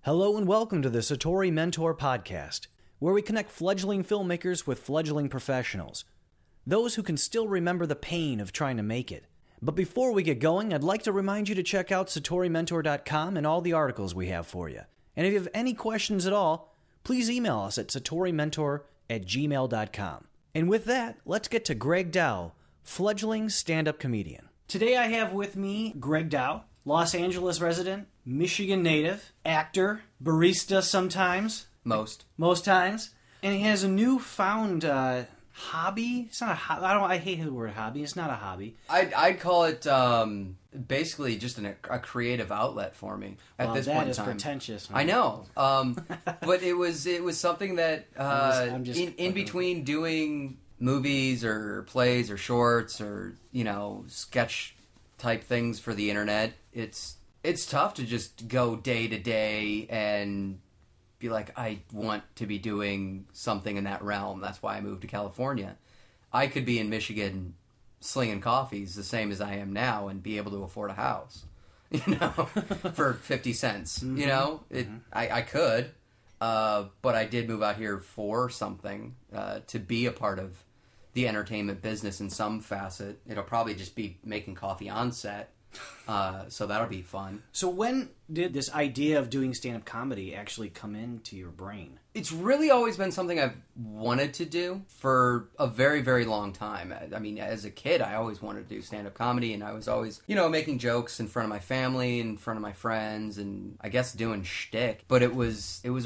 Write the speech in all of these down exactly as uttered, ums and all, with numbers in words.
Hello and welcome to the Satori Mentor Podcast, where we connect fledgling filmmakers with fledgling professionals, those who can still remember the pain of trying to make it. But before we get going, I'd like to remind you to check out satori mentor dot com and all the articles we have for you. And if you have any questions at all, please email us at satori mentor at gmail dot com. And with that, let's get to Greg Dow, fledgling stand-up comedian. Today I have with me Greg Dow, Los Angeles resident, Michigan native, actor, barista sometimes. Most. Most times. And he has a newfound uh, hobby. It's not a hobby. I don't. I hate the word hobby. It's not a hobby. I'd, I'd call it um, basically just an, a creative outlet for me at well, this that point in is time. pretentious. Huh? I know. Um, but it was it was something that uh, I'm just, I'm just in, in fucking... between doing movies or plays or shorts or, you know, sketch type things for the internet, it's it's tough to just go day to day and be like, I want to be doing something in that realm. That's why I moved to California. I could be in Michigan slinging coffees the same as I am now and be able to afford a house, you know, for fifty cents. Mm-hmm. You know, it. Mm-hmm. I, I could, uh, but I did move out here for something, uh, to be a part of the entertainment business in some facet. It'll probably just be making coffee on set. Uh, so that'll be fun. So when did this idea of doing stand-up comedy actually come into your brain? It's really always been something I've wanted to do for a very, very long time. I mean, as a kid, I always wanted to do stand-up comedy, and I was always, you know, making jokes in front of my family, in front of my friends, and I guess doing shtick. But it was it was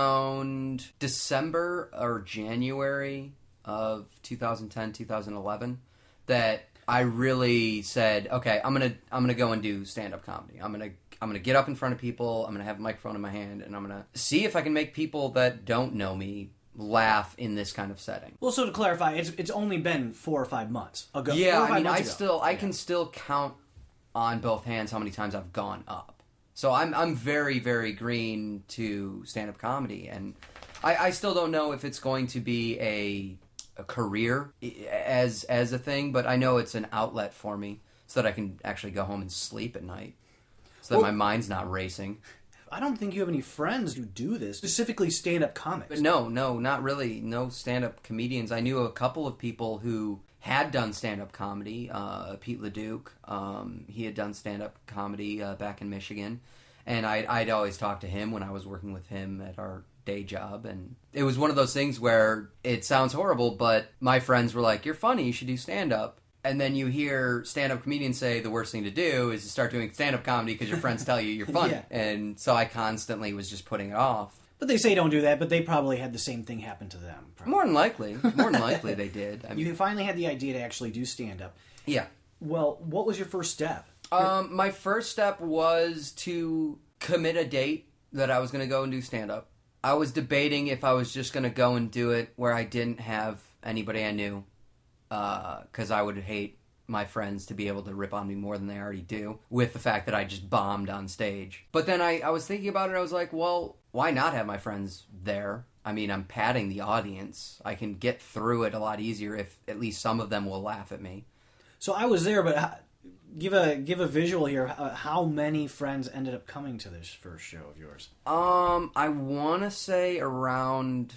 around December or January of two thousand ten, two thousand eleven that I really said, okay, I'm gonna I'm gonna go and do stand-up comedy. I'm gonna I'm gonna get up in front of people. I'm gonna have a microphone in my hand, and I'm gonna see if I can make people that don't know me laugh in this kind of setting. Well, so to clarify, it's it's only been four or five months ago. Yeah, I mean, I ago. still I yeah. can still count on both hands how many times I've gone up. So I'm I'm very very green to stand-up comedy, and I, I still don't know if it's going to be a a career as as a thing, but I know it's an outlet for me so that I can actually go home and sleep at night so that well, my mind's not racing. I don't think you have any friends who do this, specifically stand-up comics. But no, no, not really. No stand-up comedians. I knew a couple of people who had done stand-up comedy. Uh, Pete LeDuc, um, he had done stand-up comedy uh, back in Michigan, and I'd, I'd always talk to him when I was working with him at our day job, and it was one of those things where it sounds horrible, but my friends were like, you're funny, you should do stand-up. And then you hear stand-up comedians say the worst thing to do is to start doing stand-up comedy because your friends tell you you're funny. Yeah. And so I constantly was just putting it off. But they say don't do that, but they probably had the same thing happen to them. Probably. More than likely. More than likely they did. I mean, you finally had the idea to actually do stand-up. Yeah. Well, what was your first step? Um, my first step was to commit a date that I was going to go and do stand-up. I was debating if I was just going to go and do it where I didn't have anybody I knew, because uh, I would hate my friends to be able to rip on me more than they already do, with the fact that I just bombed on stage. But then I, I was thinking about it, and I was like, well, why not have my friends there? I mean, I'm padding the audience. I can get through it a lot easier if at least some of them will laugh at me. So I was there, but give a give a visual here. How many friends ended up coming to this first show of yours? Um, I want to say around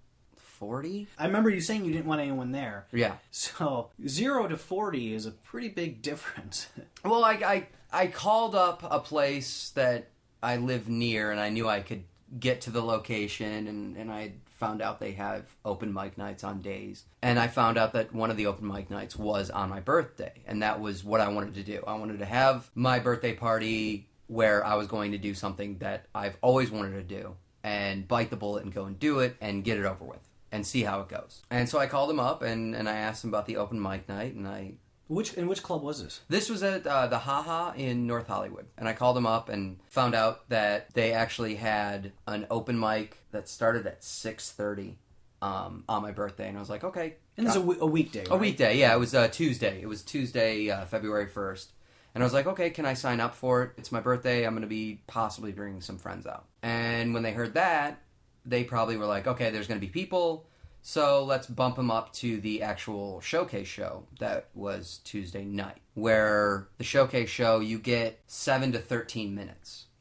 forty. I remember you saying you didn't want anyone there. Yeah. So zero to forty is a pretty big difference. Well, I, I I called up a place that I live near, and I knew I could get to the location, and, and I found out they have open mic nights on days. And I found out that one of the open mic nights was on my birthday, and that was what I wanted to do. I wanted to have my birthday party where I was going to do something that I've always wanted to do, and bite the bullet and go and do it and get it over with and see how it goes. And so I called him up, and, and I asked him about the open mic night, and I... Which in which club was this? This was at uh, the Haha in North Hollywood. And I called them up and found out that they actually had an open mic that started at six thirty um, on my birthday. And I was like, okay. And this is a, w- a weekday, right? A weekday, yeah. It was uh, Tuesday. It was Tuesday, uh, February first. And I was like, okay, can I sign up for it? It's my birthday. I'm going to be possibly bringing some friends out. And when they heard that, they probably were like, okay, there's going to be people. So let's bump them up to the actual showcase show that was Tuesday night, where the showcase show, you get seven to thirteen minutes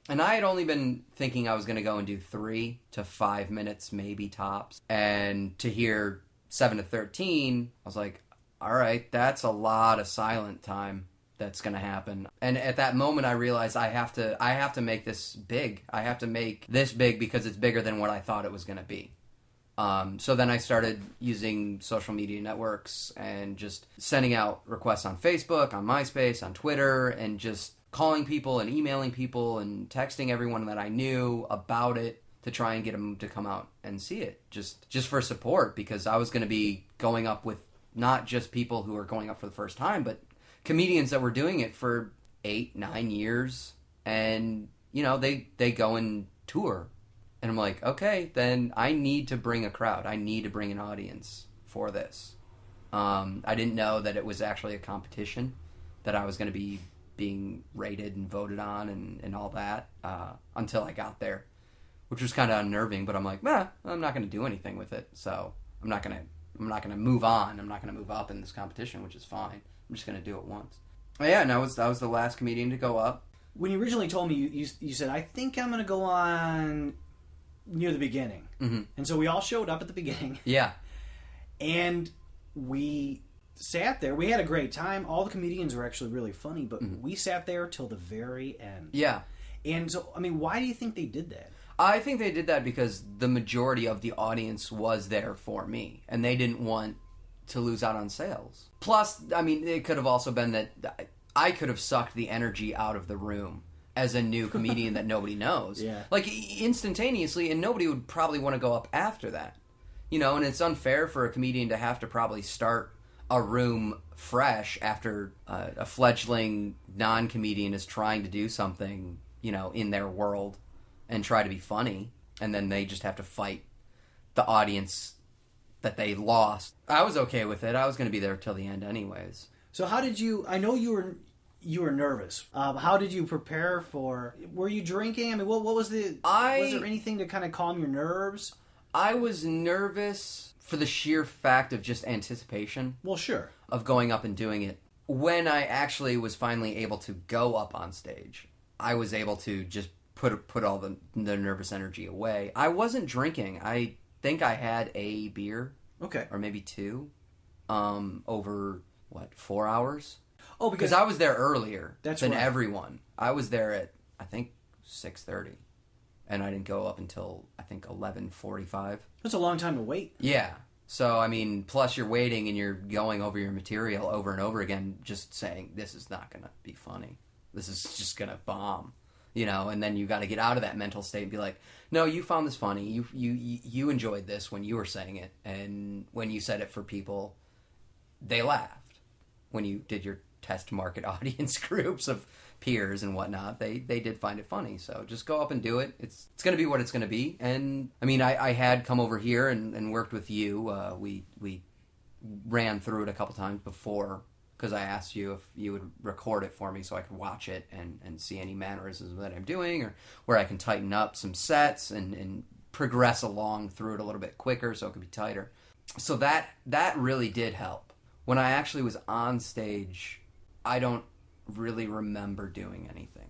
And I had only been thinking I was going to go and do three to five minutes, maybe tops. And to hear seven to thirteen, I was like, all right, that's a lot of silent time that's going to happen. And at that moment, I realized I have to, I have to make this big. I have to make this big because it's bigger than what I thought it was going to be. Um, so then I started using social media networks and just sending out requests on Facebook, on MySpace, on Twitter, and just calling people and emailing people and texting everyone that I knew about it to try and get them to come out and see it, just just for support, because I was going to be going up with not just people who are going up for the first time, but comedians that were doing it for eight, nine years, and, you know, they, they go and tour. And I'm like, okay, then I need to bring a crowd. I need to bring an audience for this. Um, I didn't know that it was actually a competition, that I was going to be being rated and voted on and, and all that uh, until I got there, which was kind of unnerving. But I'm like, nah, I'm not going to do anything with it. So I'm not going to I'm not going to move on. I'm not going to move up in this competition, which is fine. I'm just going to do it once. But yeah, and I was I was the last comedian to go up. When you originally told me, you you, you said, I think I'm going to go on near the beginning. Mm-hmm. And so we all showed up at the beginning. Yeah. And we sat there. We had a great time. All the comedians were actually really funny, but mm-hmm. we sat there till the very end. Yeah. And so, I mean, why do you think they did that? I think they did that because the majority of the audience was there for me, and they didn't want to lose out on sales. Plus, I mean, it could have also been that I could have sucked the energy out of the room as a new comedian that nobody knows. Yeah. Like, instantaneously, and nobody would probably want to go up after that. You know, and it's unfair for a comedian to have to probably start a room fresh after uh, a fledgling non-comedian is trying to do something, you know, in their world and try to be funny, and then they just have to fight the audience that they lost. I was okay with it. I was going to be there till the end anyways. So how did you... I know you were... You were nervous. Um, how did you prepare for... Were you drinking? I mean, what, what was the... I, was there anything to kind of calm your nerves? I was nervous for the sheer fact of just anticipation. Well, sure. Of going up and doing it. When I actually was finally able to go up on stage, I was able to just put put all the, the nervous energy away. I wasn't drinking. I think I had a beer. Okay. Or maybe two. Um, over, what, four hours? Oh, because I was there earlier that's than right. everyone. I was there at, I think, six thirty. And I didn't go up until, I think, eleven forty-five. That's a long time to wait. Yeah. So, I mean, plus you're waiting and you're going over your material over and over again, just saying, this is not going to be funny. This is just going to bomb. You know, and then you got to get out of that mental state and be like, no, you found this funny. You, you, you enjoyed this when you were saying it. And when you said it for people, they laughed. When you did your test market audience groups of peers and whatnot, they they did find it funny. So just go up and do it. It's it's going to be what it's going to be. And I mean, I, I had come over here and, and worked with you. Uh, we we ran through it a couple times before, because I asked you if you would record it for me so I could watch it and, and see any mannerisms that I'm doing, or where I can tighten up some sets and, and progress along through it a little bit quicker so it could be tighter. So that that really did help. When I actually was on stage, I don't really remember doing anything.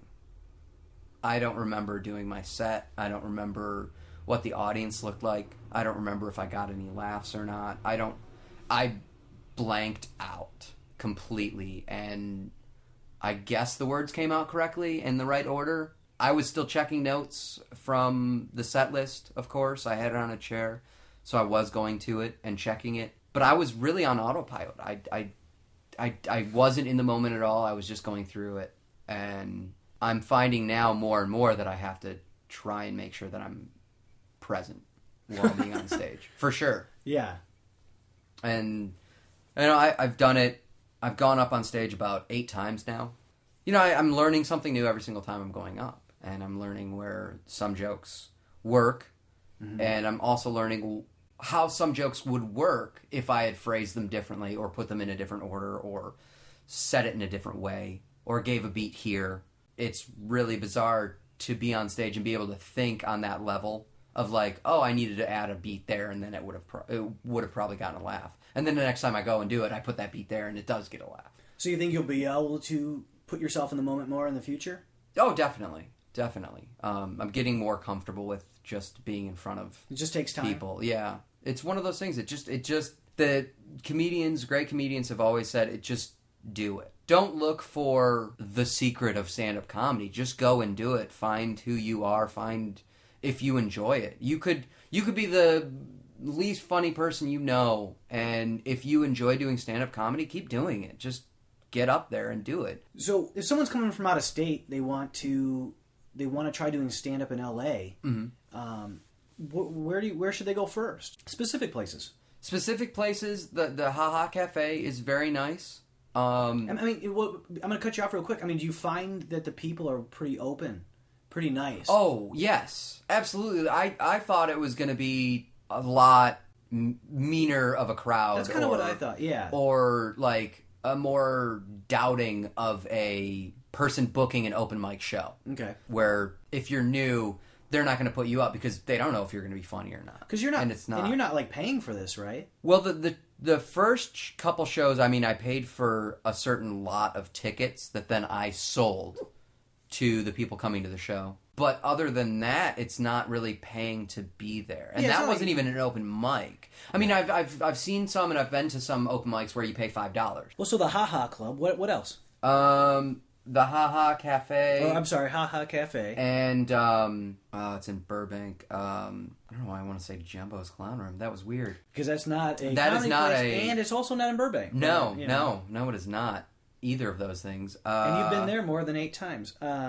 I don't remember doing my set. I don't remember what the audience looked like. I don't remember if I got any laughs or not. I don't... I blanked out completely, and I guess the words came out correctly in the right order. I was still checking notes from the set list, of course. I had it on a chair, so I was going to it and checking it. But I was really on autopilot. I, I, I, I wasn't in the moment at all. I was just going through it. And I'm finding now more and more that I have to try and make sure that I'm present while being on stage. For sure. Yeah. And, you know, I, I've done it. I've gone up on stage about eight times now. You know, I, I'm learning something new every single time I'm going up. And I'm learning where some jokes work. Mm-hmm. And I'm also learning how some jokes would work if I had phrased them differently, or put them in a different order, or said it in a different way, or gave a beat here. It's really bizarre to be on stage and be able to think on that level of like, oh, I needed to add a beat there, and then it would have pro- it would have probably gotten a laugh. And then the next time I go and do it, I put that beat there, and it does get a laugh. So you think you'll be able to put yourself in the moment more in the future? Oh, definitely. definitely. Um, I'm getting more comfortable with just being in front of It just takes time. people. Yeah, it's one of those things. It just, it just, the comedians, great comedians have always said, it just do it. Don't look for the secret of stand-up comedy. Just go and do it. Find who you are. Find if you enjoy it. You could, you could be the least funny person you know, and if you enjoy doing stand-up comedy, keep doing it. Just get up there and do it. So if someone's coming from out of state, they want to they want to try doing stand up in L A. Mm-hmm. Um, wh- where do you, where should they go first? Specific places. Specific places. The the Ha Ha Cafe is very nice. Um, I mean, it, what, I'm going to cut you off real quick. I mean, do you find that the people are pretty open, pretty nice? Oh yes, absolutely. I I thought it was going to be a lot m- meaner of a crowd. That's kind of or, what I thought. Yeah. Or like a more doubting of a person booking an open mic show. Okay. Where if you're new, they're not going to put you up because they don't know if you're going to be funny or not. Because you're not, and it's not. and you're not like paying for this, right? Well, the the the first couple shows, I mean, I paid for a certain lot of tickets that then I sold to the people coming to the show. But other than that, it's not really paying to be there, and Yeah, it's that not wasn't like- even an open mic. I mean, I've I've I've seen some, and I've been to some open mics where you pay five dollars. Well, so the Ha Ha Club. What what else? Um, the Ha Ha Cafe. Oh, I'm sorry, Ha Ha Cafe. And um, oh, it's in Burbank. Um, I don't know why I want to say Jumbo's Clown Room. That was weird. Because that's not a That is comedy not place, a- and it's also not in Burbank. No, But, you know. no, no, it is not. Either of those things. Uh, And you've been there more than eight times. Uh,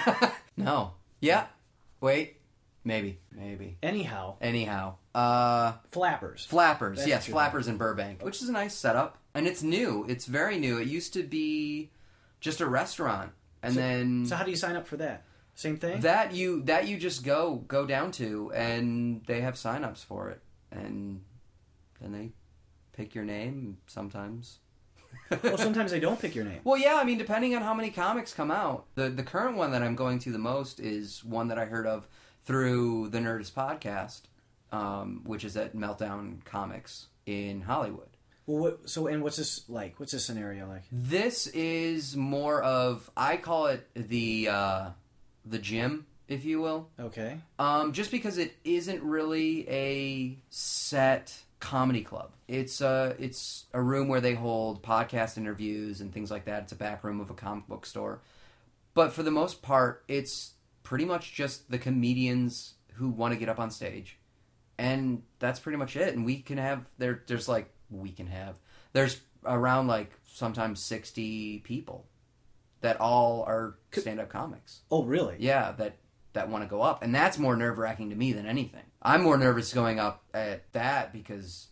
No. Yeah. Wait. Maybe. Maybe. anyhow, Anyhow. Uh, Flappers. Flappers. That's yes, what you're Flappers in Burbank, which is a nice setup, and it's new. It's very new. It used to be just a restaurant, and So- then So how do you sign up for that? Same thing. that you that you just go go down to, and they have sign-ups for it, and then they pick your name sometimes. Well, sometimes they don't pick your name. Well, yeah, I mean, depending on how many comics come out. The the current one that I'm going to the most is one that I heard of through the Nerdist podcast, um, which is at Meltdown Comics in Hollywood. Well, what, so and what's this like? What's this scenario like? This is more of, I call it the uh, the gym, if you will. Okay. Um, just because it isn't really a set comedy club. It's a, it's a room where they hold podcast interviews and things like that. It's a back room of a comic book store. But for the most part, it's pretty much just the comedians who want to get up on stage. And that's pretty much it. And we can have, there. there's like, we can have, there's around like sometimes sixty people that all are stand-up comics. Oh, really? Yeah, that that want to go up, and that's more nerve-wracking to me than anything. I'm more nervous going up at that because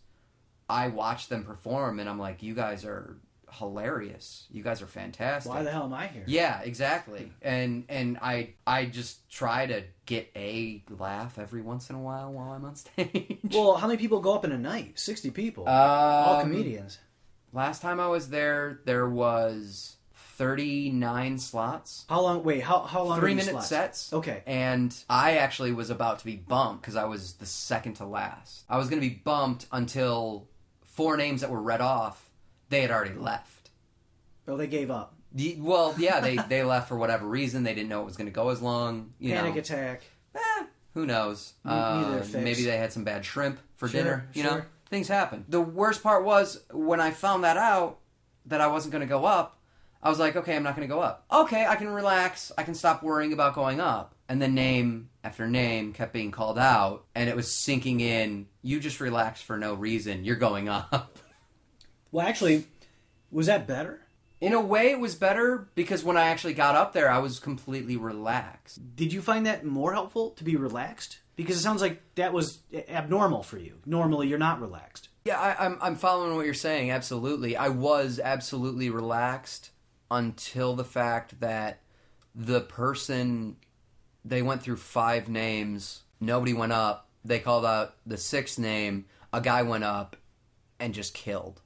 I watch them perform, and I'm like, you guys are hilarious. You guys are fantastic. Why the hell am I here? Yeah, exactly. And and I I just try to get a laugh every once in a while while I'm on stage. Well, how many people go up in a night? Sixty people. Um, All comedians. Last time I was there, there was thirty-nine slots. How long? Wait, how how long? are Three these minute slots? sets. Okay. And I actually was about to be bumped because I was the second to last. I was going to be bumped until four names that were read off, they had already left. Oh, they gave up. The, well, yeah, they, they left for whatever reason. They didn't know it was going to go as long. You Panic know. attack. Eh, who knows? N- neither Uh, fix. maybe they had some bad shrimp for Sure, dinner. You know, sure. things happen. The worst part was when I found that out that I wasn't going to go up. I was like, okay, I'm not going to go up. Okay, I can relax. I can stop worrying about going up. And then name after name kept being called out, and it was sinking in. You just relax for no reason. You're going up. Well, actually, was that better? In a way, it was better because when I actually got up there, I was completely relaxed. Did you find that more helpful to be relaxed? Because it sounds like that was abnormal for you. Normally, you're not relaxed. Yeah, I, I'm I'm following what you're saying. Absolutely, I was absolutely relaxed until the fact that the person, they went through five names. Nobody went up. They called out the sixth name. A guy went up and just killed.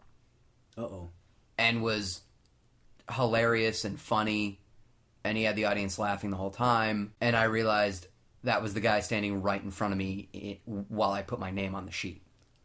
Uh-oh. And was hilarious and funny, and he had the audience laughing the whole time, and I realized that was the guy standing right in front of me i- while I put my name on the sheet.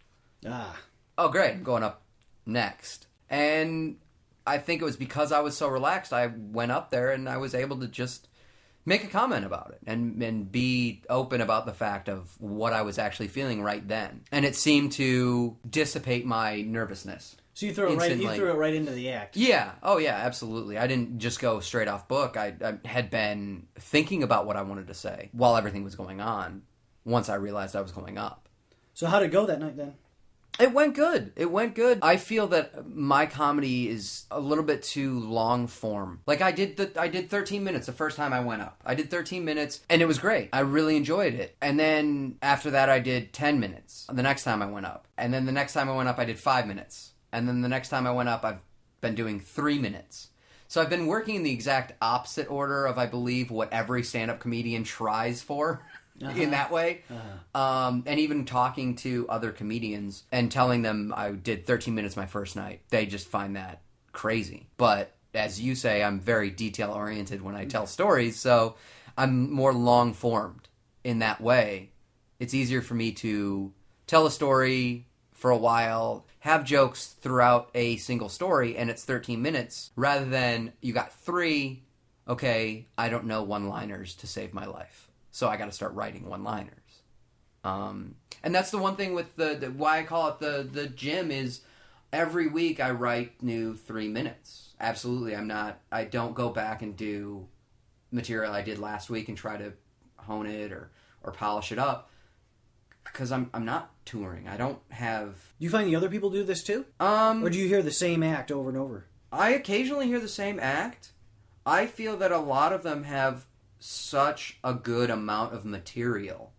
Ah. Oh, great, I'm going up next. And I think it was because I was so relaxed, I went up there and I was able to just make a comment about it and and be open about the fact of what I was actually feeling right then. And it seemed to dissipate my nervousness. So you threw it right. You threw it right into the act. Yeah. Oh, yeah. Absolutely. I didn't just go straight off book. I, I had been thinking about what I wanted to say while everything was going on. Once I realized I was going up. So how did it go that night then? It went good. It went good. I feel that my comedy is a little bit too long form. Like I did the I did thirteen minutes the first time I went up. I did thirteen minutes and it was great. I really enjoyed it. And then after that I did ten minutes. The next time I went up. And then the next time I went up I did five minutes. And then the next time I went up, I've been doing three minutes. So I've been working in the exact opposite order of, I believe, what every stand-up comedian tries for uh-huh. in that way. Uh-huh. Um, and even talking to other comedians and telling them I did thirteen minutes my first night, they just find that crazy. But as you say, I'm very detail-oriented when I tell stories, so I'm more long-formed in that way. It's easier for me to tell a story for a while, have jokes throughout a single story, and it's thirteen minutes, rather than you got three, okay, I don't know one-liners to save my life, so I got to start writing one-liners. Um, and that's the one thing with the, the, why I call it the, the gym is every week I write new three minutes. Absolutely, I'm not, I don't go back and do material I did last week and try to hone it or, or polish it up. Because I'm I'm not touring. I don't have... Do you find the other people do this too? Um, or do you hear the same act over and over? I occasionally hear the same act. I feel that a lot of them have such a good amount of material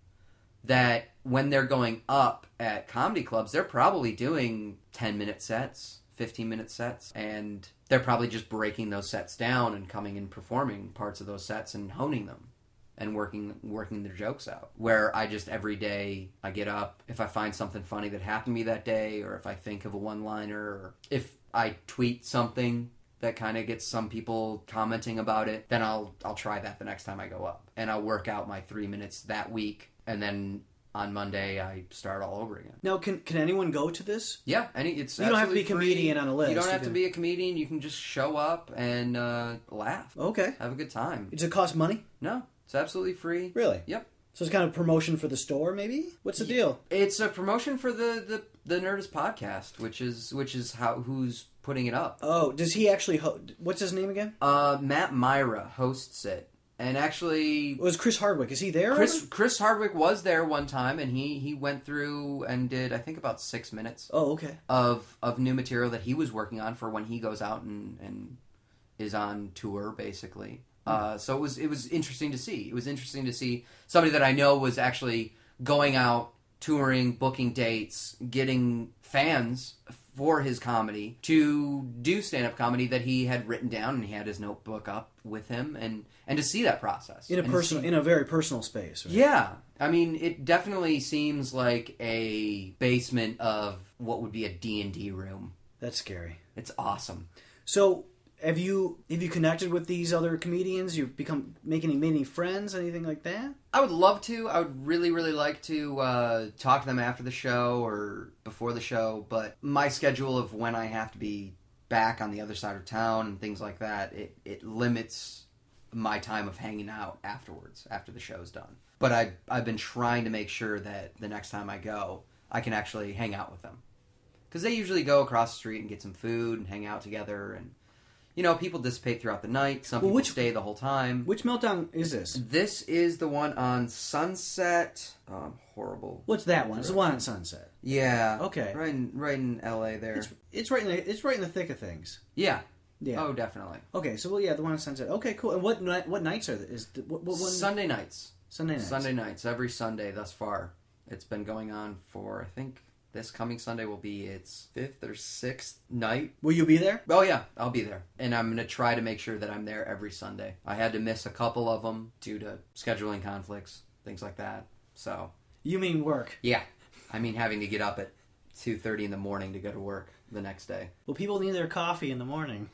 that when they're going up at comedy clubs, they're probably doing ten-minute sets, fifteen-minute sets, and they're probably just breaking those sets down and coming and performing parts of those sets and honing them. And working working their jokes out. Where I just, every day, I get up, if I find something funny that happened to me that day, or if I think of a one-liner, or if I tweet something that kind of gets some people commenting about it, then I'll I'll try that the next time I go up. And I'll work out my three minutes that week, and then on Monday I start all over again. Now, can can anyone go to this? Yeah, any it's you don't have to be a free. comedian on a list. You don't have you to be a comedian. You can just show up and uh, laugh. Okay, have a good time. Does it cost money? No. It's absolutely free. Really? Yep. So it's kind of promotion for the store, maybe? What's the deal? It's a promotion for the, the, the Nerdist podcast, which is which is how who's putting it up. Oh, does he actually... Ho- What's his name again? Uh, Matt Myra hosts it. And actually... Was Chris Hardwick, is he there? Chris Chris Hardwick was there one time, and he, he went through and did, I think, about six minutes. Oh, okay. Of, of new material that he was working on for when he goes out and, and is on tour, basically. Uh, so it was it was interesting to see. It was interesting to see somebody that I know was actually going out, touring, booking dates, getting fans for his comedy to do stand-up comedy that he had written down, and he had his notebook up with him, and, and to see that process. In a personal, in a very personal space. Right? Yeah. I mean, it definitely seems like a basement of what would be a D and D room. That's scary. It's awesome. So... Have you have you connected with these other comedians? You've become making many friends, anything like that? I would love to. I would really, really like to uh, talk to them after the show or before the show. But my schedule of when I have to be back on the other side of town and things like that, it, it limits my time of hanging out afterwards, after the show's done. But I, I've been trying to make sure that the next time I go, I can actually hang out with them. Because they usually go across the street and get some food and hang out together, and you know, people dissipate throughout the night. Some well, people which, stay the whole time. Which Meltdown is this? This is the one on Sunset. Oh, I'm horrible. What's that one? It's the one on Sunset. Yeah. Okay. Right in, right in L A there. It's, it's right in the it's right in the thick of things. Yeah. Yeah. Oh, definitely. Okay, so well, yeah, the one on Sunset. Okay, cool. And what night? What nights are the, is the, what, what one? Sunday nights. Sunday nights. Sunday nights. Every Sunday thus far. It's been going on for, I think, this coming Sunday will be its fifth or sixth night. Will you be there? Oh, yeah. I'll be there. And I'm going to try to make sure that I'm there every Sunday. I had to miss a couple of them due to scheduling conflicts, things like that. So. You mean work? Yeah. I mean having to get up at two thirty in the morning to go to work the next day. Well, people need their coffee in the morning.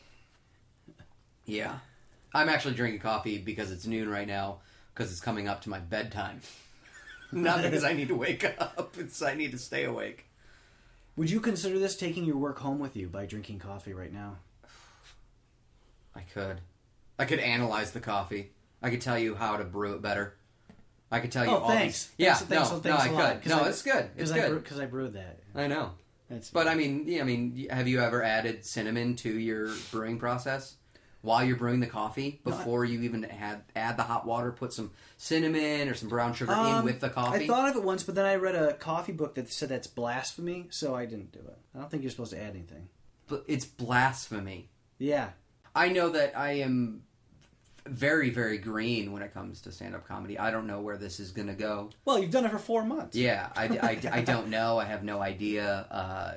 Yeah. I'm actually drinking coffee because it's noon right now, because it's coming up to my bedtime. Not because I need to wake up. It's I need to stay awake. Would you consider this taking your work home with you by drinking coffee right now? I could. I could analyze the coffee. I could tell you how to brew it better. I could tell you oh, all thanks. these. Yeah, thanks, no, thanks, no, thanks I a lot, could. No, I, it's good. It's good. Because I, I brewed that. I know. That's, but I mean, yeah, I mean, have you ever added cinnamon to your brewing process while you're brewing the coffee before no, I, you even add add the hot water? Put some cinnamon or some brown sugar um, in with the coffee. I thought of it once, but then I read a coffee book that said that's blasphemy, so I didn't do it. I don't think you're supposed to add anything. But it's blasphemy. Yeah, I know that I am very, very green when it comes to stand-up comedy. I don't know where this is going to go. Well, you've done it for four months. Yeah, I, I, I don't know. I have no idea. Uh,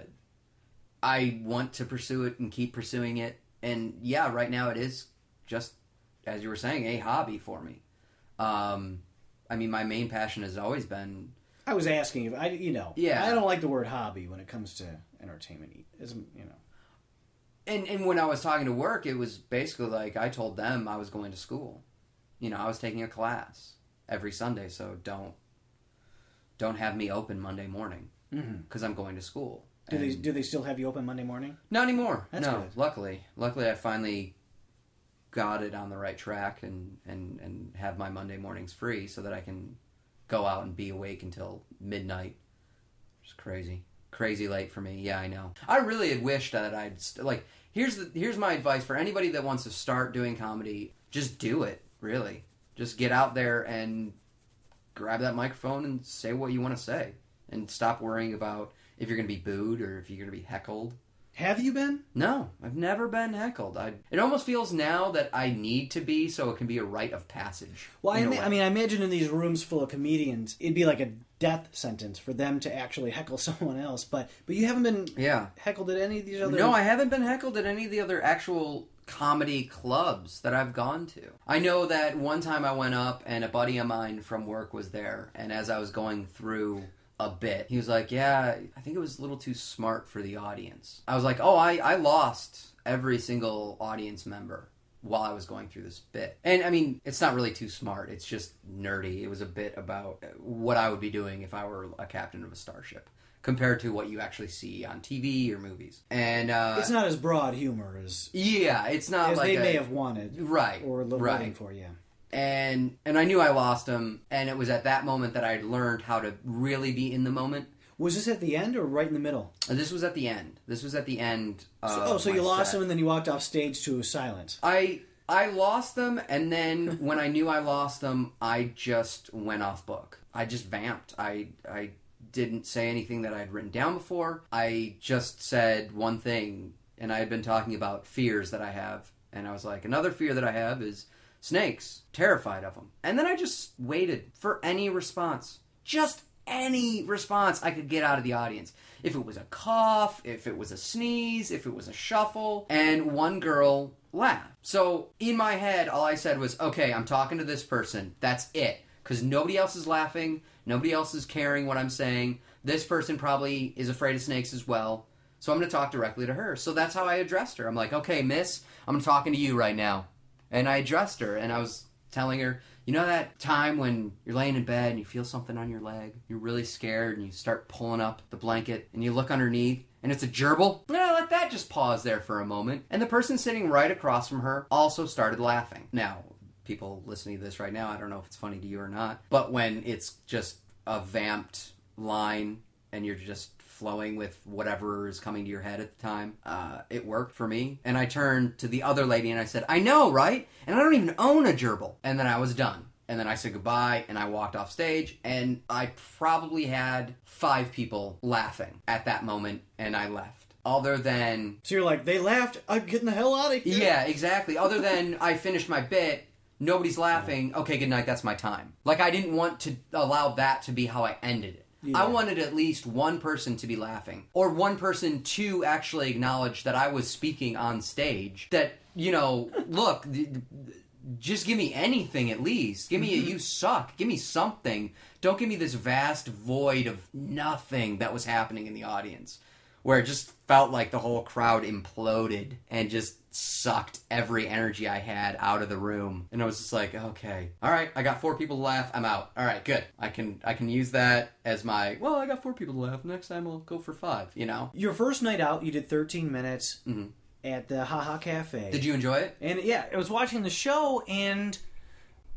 I want to pursue it and keep pursuing it. And yeah, right now it is just, as you were saying, a hobby for me. Um, I mean, my main passion has always been... I was asking if I, you know, yeah. I don't like the word hobby when it comes to entertainment. Isn't you know. And and when I was talking to work, it was basically like I told them I was going to school. You know, I was taking a class every Sunday, so don't don't have me open Monday morning because mm-hmm. I'm going to school. Do and they do they still have you open Monday morning? Not anymore. That's no, good. luckily, luckily I finally got it on the right track and, and, and have my Monday mornings free so that I can go out and be awake until midnight. It's crazy. Crazy late for me. Yeah, I know. I really had wished that I'd st- like. Here's the here's my advice for anybody that wants to start doing comedy. Just do it. Really, just get out there and grab that microphone and say what you want to say, and stop worrying about if you're going to be booed or if you're going to be heckled. Have you been? No, I've never been heckled. I, it almost feels now that I need to be, so it can be a rite of passage. Well, I, ma- I mean, I imagine in these rooms full of comedians, it'd be like a death sentence for them to actually heckle someone else. But but you haven't been yeah. heckled at any of these other... No, I haven't been heckled at any of the other actual comedy clubs that I've gone to. I know that one time I went up and a buddy of mine from work was there, and as I was going through... a bit. He was like, yeah, I think it was a little too smart for the audience. I was like, oh, I, I lost every single audience member while I was going through this bit. And, I mean, it's not really too smart. It's just nerdy. It was a bit about what I would be doing if I were a captain of a starship compared to what you actually see on T V or movies. And uh, it's not as broad humor as... Yeah, it's not as like they a, may have wanted. Right. Or looking right. for, yeah. And and I knew I lost him, and it was at that moment that I learned how to really be in the moment. Was this at the end or right in the middle? This was at the end. This was at the end. Of so, oh, so you lost set. him, and then you walked off stage to silence. I I lost them, and then when I knew I lost them, I just went off book. I just vamped. I I didn't say anything that I had written down before. I just said one thing, and I had been talking about fears that I have, and I was like, another fear that I have is snakes. Terrified of them. And then I just waited for any response. Just any response I could get out of the audience. If it was a cough, if it was a sneeze, if it was a shuffle. And one girl laughed. So in my head, all I said was, okay, I'm talking to this person. That's it. Because nobody else is laughing. Nobody else is caring what I'm saying. This person probably is afraid of snakes as well. So I'm going to talk directly to her. So that's how I addressed her. I'm like, okay, miss, I'm talking to you right now. And I addressed her, and I was telling her, you know that time when you're laying in bed and you feel something on your leg? You're really scared, and you start pulling up the blanket, and you look underneath, and it's a gerbil? Yeah, let that just pause there for a moment. And the person sitting right across from her also started laughing. Now, people listening to this right now, I don't know if it's funny to you or not, but when it's just a vamped line, and you're just flowing with whatever is coming to your head at the time. Uh, it worked for me. And I turned to the other lady and I said, I know, right? And I don't even own a gerbil. And then I was done. And then I said goodbye and I walked off stage. And I probably had five people laughing at that moment and I left. Other than... So you're like, they laughed, I'm getting the hell out of here. Yeah, exactly. Other than I finished my bit, nobody's laughing, okay, good night, that's my time. Like, I didn't want to allow that to be how I ended it. Yeah. I wanted at least one person to be laughing. Or one person to actually acknowledge that I was speaking on stage. That, you know, look, just give me anything at least. Give me a you suck. Give me something. Don't give me this vast void of nothing that was happening in the audience. Where it just felt like the whole crowd imploded and just sucked every energy I had out of the room. And I was just like, okay, all right, I got four people to laugh, I'm out. All right, good. I can I can use that as my, well, I got four people to laugh. Next time I'll go for five, you know? Your first night out, you did thirteen minutes mm-hmm. at the Haha Cafe. Did you enjoy it? And yeah, I was watching the show and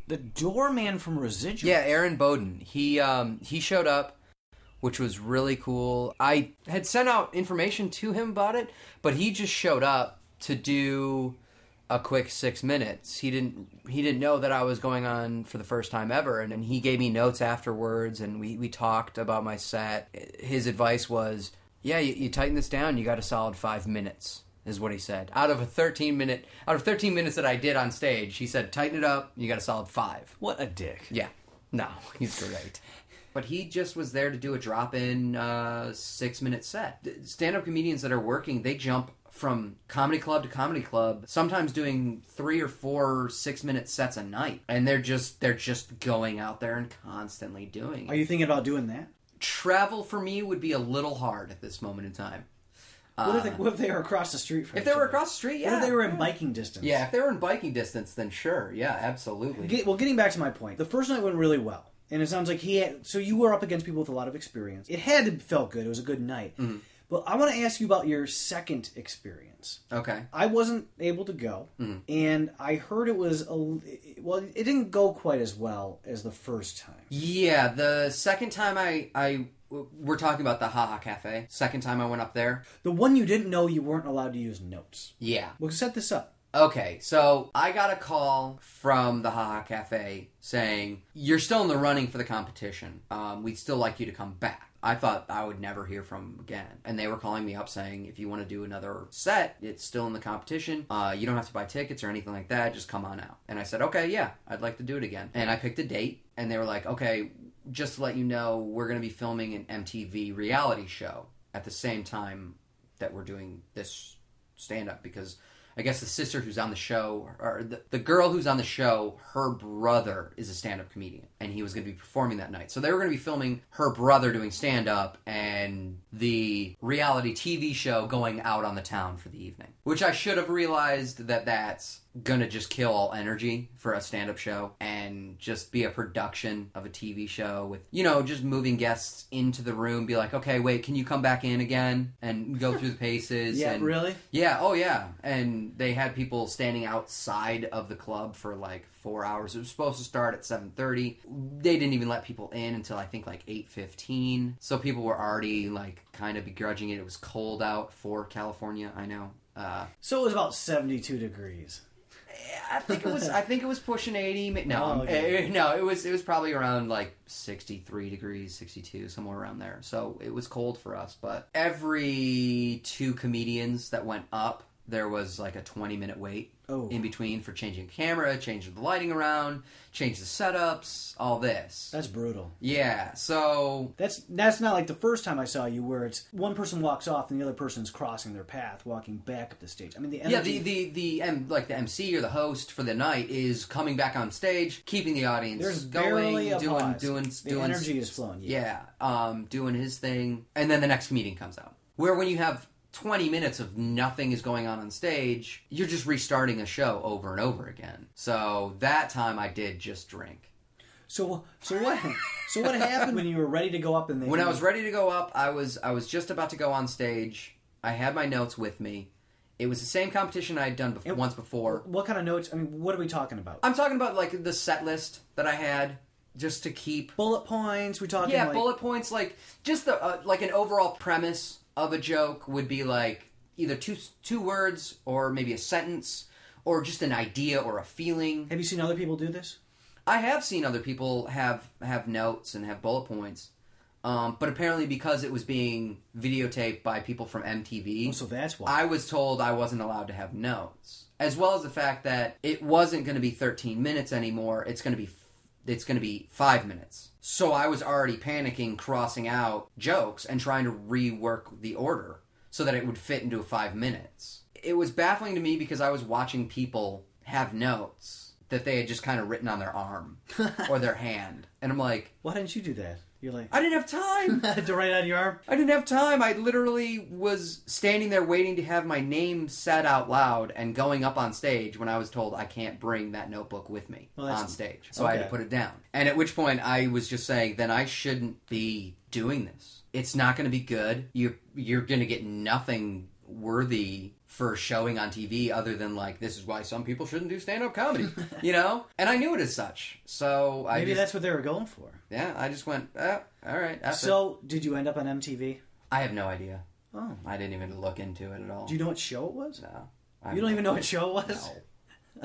The doorman from Residuals. Yeah, Aaron Bowden. He um, he showed up, which was really cool. I had sent out information to him about it, but he just showed up to do a quick six minutes. He didn't he didn't know that I was going on for the first time ever, and, and he gave me notes afterwards, and we, we talked about my set. His advice was, yeah, you, you tighten this down, you got a solid five minutes, is what he said. Out of a thirteen minute, out of thirteen minutes that I did on stage, he said, tighten it up, you got a solid five. What a dick. Yeah. No, he's great. But he just was there to do a drop-in uh, six-minute set. Stand-up comedians that are working, they jump from comedy club to comedy club, sometimes doing three or four six-minute sets a night. And they're just they're just going out there and constantly doing it. Are you thinking about doing that? Travel for me would be a little hard at this moment in time. What, Uh, if they, what if they were across the street from if each they were other? across the street, yeah. What if they were in biking distance? Yeah, if they were in biking distance, then sure. Yeah, absolutely. Get, well, getting back to my point, the first night went really well. And it sounds like he had... So you were up against people with a lot of experience. It had to felt good. It was a good night. Mm-hmm. But I want to ask you about your second experience. Okay. I wasn't able to go. Mm-hmm. And I heard it was... A, well, it didn't go quite as well as the first time. Yeah, the second time I... I we're talking about the Haha Cafe. Second time I went up there. The one you didn't know you weren't allowed to use notes. Yeah. Well, set this up. Okay, so I got a call from the Haha Cafe saying, you're still in the running for the competition. Um, we'd still like you to come back. I thought I would never hear from them again. And they were calling me up saying, if you want to do another set, it's still in the competition. Uh, you don't have to buy tickets or anything like that. Just come on out. And I said, okay, yeah, I'd like to do it again. And I picked a date, and they were like, okay, just to let you know, we're going to be filming an M T V reality show at the same time that we're doing this stand-up, because I guess the sister who's on the show, or the, the girl who's on the show, her brother is a stand-up comedian, and he was going to be performing that night. So they were going to be filming her brother doing stand-up and the reality T V show going out on the town for the evening. Which I should have realized that that's gonna just kill all energy for a stand-up show and just be a production of a T V show with, you know, just moving guests into the room, be like, okay, wait, can you come back in again and go through the paces? Yeah, and, really? Yeah, oh yeah. And they had people standing outside of the club for like four hours. It was supposed to start at seven thirty. They didn't even let people in until I think like eight fifteen. So people were already like kind of begrudging it. It was cold out for California, I know. Uh, So it was about seventy-two degrees. I think it was. I think it was pushing eighty. No, Oh, okay. eh, no, it was. It was probably around like sixty-three degrees, sixty-two, somewhere around there. So it was cold for us. But every two comedians that went up, there was like a twenty-minute wait Oh. in between for changing camera, changing the lighting around, change the setups, all this. That's brutal. Yeah. So That's that's not like the first time I saw you, where it's one person walks off and the other person's crossing their path, walking back up the stage. I mean, the energy... yeah, the the the M, like the M C or the host for the night is coming back on stage, keeping the audience There's going, barely a doing pause. doing The doing energy is flowing. Yeah, um, doing his thing, and then the next comedian comes out. Where when you have twenty minutes of nothing is going on on stage, you're just restarting a show over and over again. So that time I did just drink. So so what so what happened when you were ready to go up and they... When I was ready to go up, I was I was just about to go on stage. I had my notes with me. It was the same competition I had done bef- It- once before. What kind of notes? I mean, what are we talking about? I'm talking about like the set list that I had just to keep. Bullet points? We talking Yeah, like... bullet points. Like just the uh, like an overall premise of a joke would be like either two two words or maybe a sentence or just an idea or a feeling. Have you seen other people do this? I have seen other people have have notes and have bullet points, um, but apparently because it was being videotaped by people from M T V, Oh, so that's why. I was told I wasn't allowed to have notes, as well as the fact that it wasn't going to be thirteen minutes anymore. It's going to be it's going to be five minutes. So I was already panicking, crossing out jokes and trying to rework the order so that it would fit into five minutes. It was baffling to me because I was watching people have notes that they had just kind of written on their arm or their hand. And I'm like, Why didn't you do that? You're like... I didn't have time. to write on your arm? I didn't have time. I literally was standing there waiting to have my name said out loud and going up on stage when I was told I can't bring that notebook with me Well, that's- on stage. So I had to okay. put it down. And at which point I was just saying, then I shouldn't be doing this. It's not going to be good. You're, you're going to get nothing worthy for showing on T V other than like, this is why some people shouldn't do stand-up comedy, you know? And I knew it as such. So I Maybe just, that's what they were going for. Yeah, I just went, oh, all right. That's so, it. Did you end up on M T V? I have no idea. Oh. I didn't even look into it at all. Do you know what show it was? No. You don't even know what show it was? No.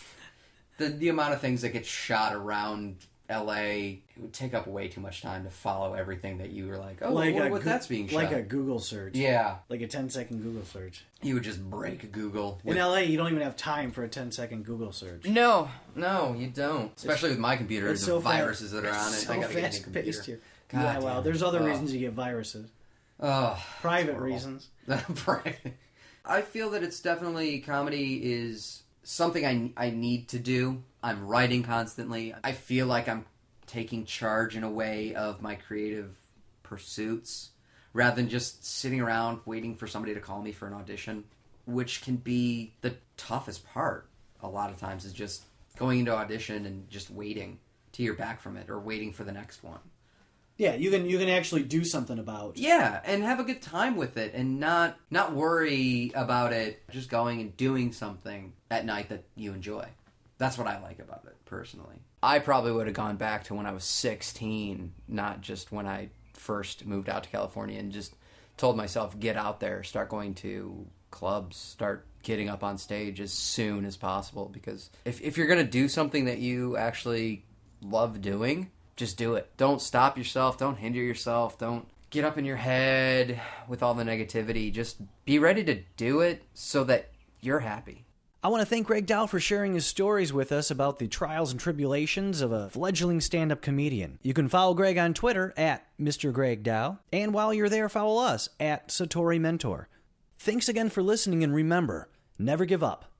the, the amount of things that get shot around L A, it would take up way too much time to follow everything that you were like, oh, like what, what go- that's being shot. Like a Google search. Yeah. Like a ten second Google search. You would just break Google. With... In L A, you don't even have time for a ten second Google search. No, no, you don't. Especially it's, with my computer, the so viruses fast, that are on it. So I gotta get a new computer. Here. God yeah, well, there's other oh. reasons you get viruses. Oh, Private reasons. Private. I feel that it's definitely, comedy is something I, I need to do. I'm writing constantly. I feel like I'm taking charge in a way of my creative pursuits rather than just sitting around waiting for somebody to call me for an audition, which can be the toughest part a lot of times, is just going into audition and just waiting to hear back from it or waiting for the next one. Yeah, you can you can actually do something about. Yeah, and have a good time with it and not not worry about it, just going and doing something at night that you enjoy. That's what I like about it, personally. I probably would have gone back to when I was sixteen, not just when I first moved out to California, and just told myself, get out there, start going to clubs, start getting up on stage as soon as possible. Because if, if you're going to do something that you actually love doing, just do it. Don't stop yourself. Don't hinder yourself. Don't get up in your head with all the negativity. Just be ready to do it so that you're happy. I want to thank Greg Dow for sharing his stories with us about the trials and tribulations of a fledgling stand-up comedian. You can follow Greg on Twitter at Mister Greg Dow, and while you're there, follow us at Satori Mentor. Thanks again for listening, and remember, never give up.